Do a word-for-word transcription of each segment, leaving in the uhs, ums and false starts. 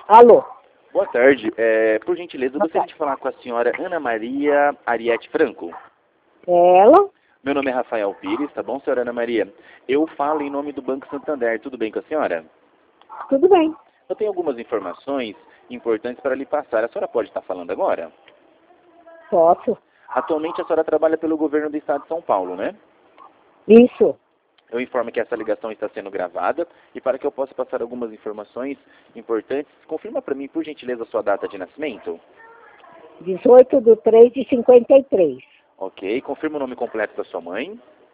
Alô? Boa tarde. É, por gentileza, eu gostaria de falar com a senhora Ana Maria Ariete Franco. Ela? Meu nome é Rafael Pires, tá bom, senhora Ana Maria? Eu falo em nome do Banco Santander. Tudo bem com a senhora? Tudo bem. Eu tenho algumas informações importantes para lhe passar. A senhora pode estar falando agora? Posso? Atualmente a senhora trabalha pelo governo do estado de São Paulo, né? Isso. Eu informo que essa ligação está sendo gravada e para que eu possa passar algumas informações importantes, confirma para mim, por gentileza, a sua data de nascimento. dezoito de três de cinquenta e três. Ok. Confirma o nome completo da sua mãe,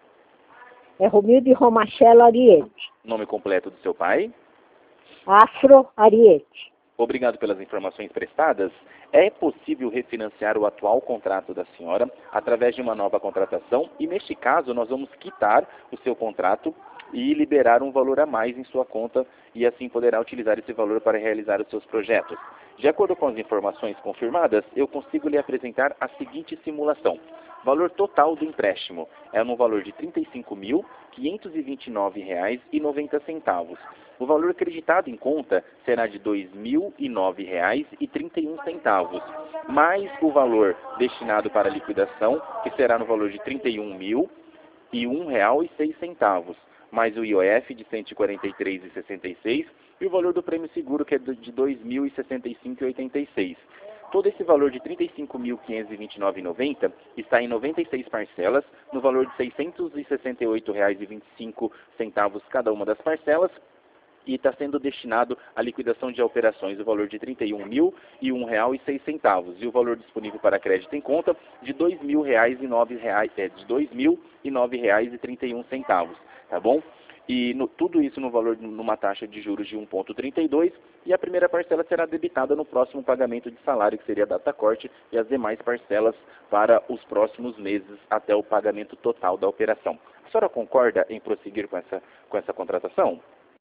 É Romilde Romachella Ariete. nome completo do seu pai. Afro Ariete. Obrigado pelas informações prestadas. É possível refinanciar o atual contrato da senhora através de uma nova contratação e, neste caso, nós vamos quitar o seu contrato e liberar um valor a mais em sua conta e assim poderá utilizar esse valor para realizar os seus projetos. De acordo com as informações confirmadas, eu consigo lhe apresentar a seguinte simulação. Valor total do empréstimo é no valor de trinta e cinco mil, quinhentos e vinte e nove reais e noventa centavos. O valor acreditado em conta será de dois mil e nove reais e trinta e um centavos, mais o valor destinado para liquidação, que será no valor de trinta e um mil e um real e seis centavos, mais o I O F de cento e quarenta e três reais e sessenta e seis e o valor do prêmio seguro, que é de dois mil e sessenta e cinco reais e oitenta e seis. Todo esse valor de trinta e cinco mil, quinhentos e vinte e nove reais e noventa centavos está em noventa e seis parcelas, no valor de seiscentos e sessenta e oito reais e vinte e cinco centavos cada uma das parcelas, e está sendo destinado à liquidação de operações o valor de trinta e um mil e um real e seis centavos e o valor disponível para crédito em conta de dois mil reais e nove reais, é, de dois mil e nove reais e trinta e um centavos, tá bom? E no, tudo isso no valor numa taxa de juros de um vírgula trinta e dois e a primeira parcela será debitada no próximo pagamento de salário, que seria a data corte, e as demais parcelas para os próximos meses até o pagamento total da operação. A senhora concorda em prosseguir com essa, com essa contratação?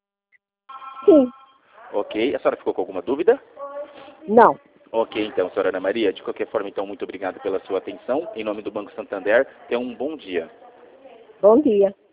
Sim. Ok. A senhora ficou com alguma dúvida? Não. Ok, então, senhora Ana Maria. De qualquer forma, então, muito obrigado pela sua atenção. Em nome do Banco Santander, tenha um bom dia. Bom dia.